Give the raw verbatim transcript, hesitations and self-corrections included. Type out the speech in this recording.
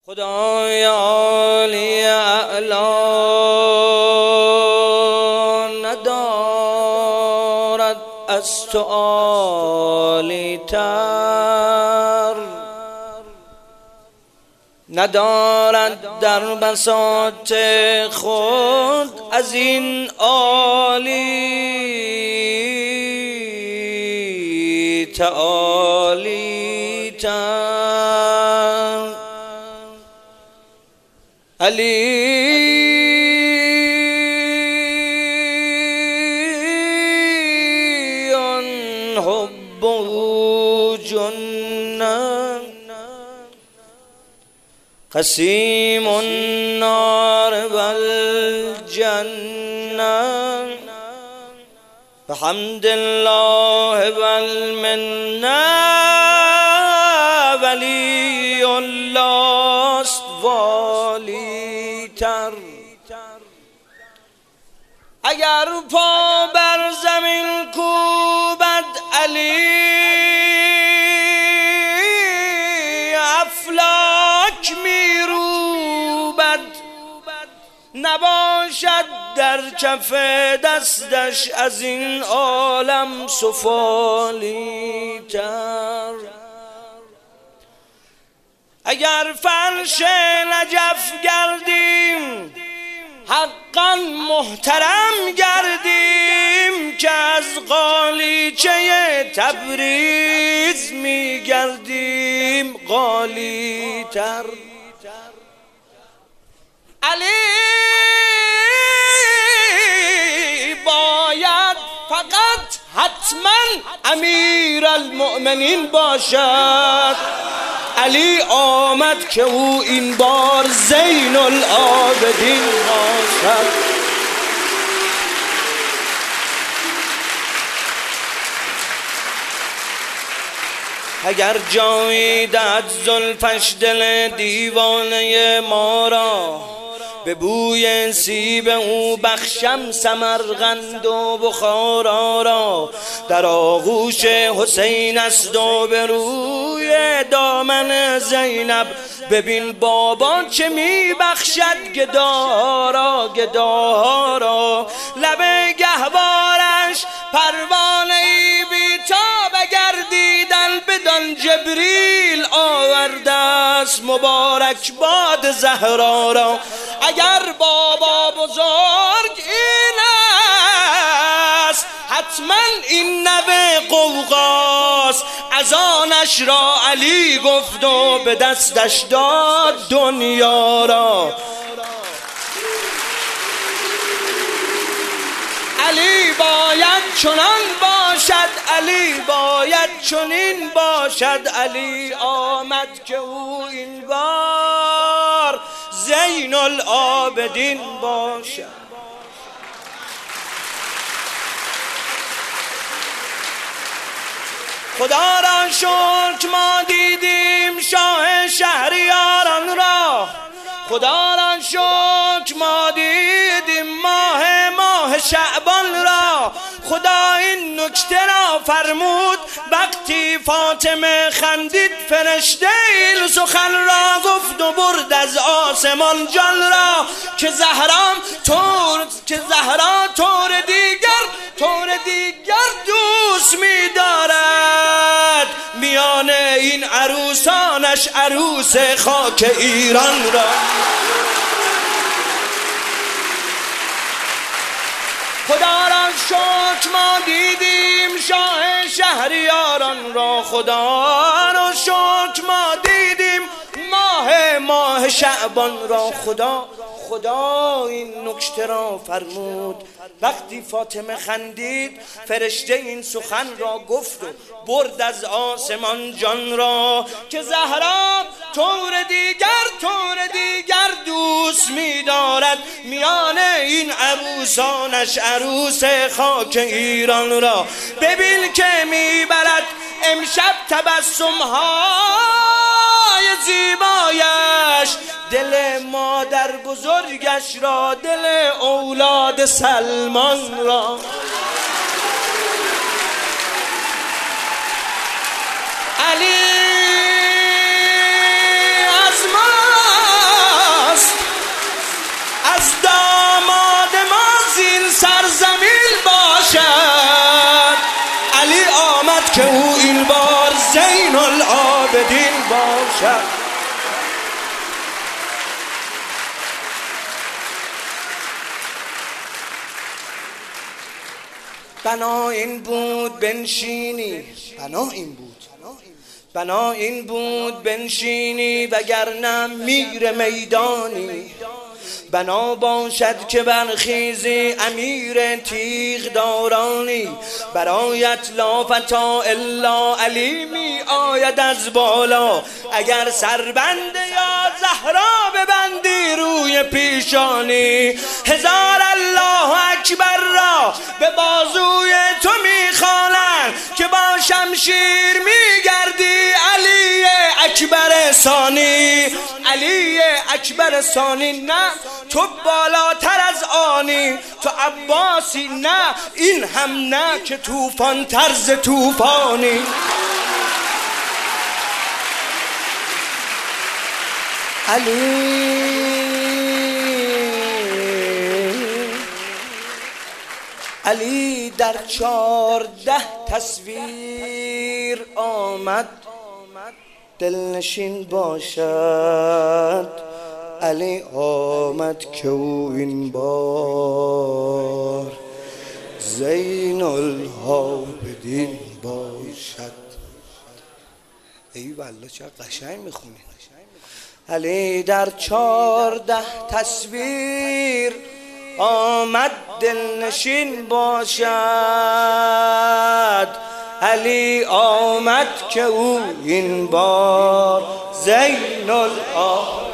خدای عالی اعلا ندارد از تو عالی تر، ندارد در بساط خود از این عالی تعالی تر. علی حبه جنة قسیم النار والجنة بحمد الله والمنة ولی الله است والی تر. اگر پا بر زمین کوبد علی افلاک میروبد، نباشد در کف دستش از این عالم سفالی تر. اگر فرش نجف گردیم حقا محترم گردیم که از قالیچه تبریز می گردیم قالی تر. علی باید فقط حتما امیر المؤمنین باشد. علی آمد که او این بار زین العابدین باشد. اگر جایی دهد زلفش دل دیوانه ما را، به بوی سیب او بخشم سمرقند و بخارا را. در آغوش حسین است و به روی دامن زینب، ببین بابا چه می بخشد گداها را گداها را. لب گهوارش پروانه‌ای بی‌تاب گردیدن بدان جبریل آورده است مبارک باد زهرا را. اگر بابا بزرگ این است حتما این نوه قوقاست. از آنش را علی گفت و به دستش داد دنیا را. علی باید چنان باشد، علی باید چنین باشد. علی آمد که او این بار زین العابدین باشد. خدا را شکر ما دیدیم شاه شهریاران را. خدا را شکر ما دیدیم ماه ماه شعبان را. خدا این نکته را فرمود وقتی فاطمه خندید، فرشته این سخن را گفت و برد از آسمان جان را. که زهرا طور که زهرا طور دیگر طور دیگر دوست می دارد، میان این عروسانش عروس خاک ایران را. خدا را شکر ما دیدیم شاه شهریاران را. خدا را شکر ما دیدیم ماه ماه شعبان را. خدا خدا این نکته را فرمود وقتی فاطمه خندید، فرشته این سخن را گفت و برد از آسمان جان را. که زهرا طور دیگر طور دیگر دوست می دارد، میان این عروسانش عروس خاک ایران را. ببین که می برد امشب تبسم های زیبایش، دل مادر بزرگش را، دل اولاد سلمان را. علی از ما بنا این بود بنشینی، بنا این بود بنا این بود بنشینی، وگرنه میر میدانی. بنا باشد که برخیزی امیر تیغ دارانی، برایت لا فتا الا علی می آید از بالا. اگر سربند یا زهرا ببندی روی پیشانی، هزار الله اکبر را به بازوی تو میخوانند که با شمشیر میگردی علی اکبر ثانی. علی اکبر ثانی نه تو بالاتر از آنی، تو عباسی نه این هم نه که طوفان طرز طوفانی. علی علی در چارده تصویر آمد دلنشین باشد. علی آمد که او این بار زین العابدین باشد. ای والله چه قشنگ میخونی. علی در چارده تصویر آمد دلنشین باشد. علی آمد که او این بار زین العابدین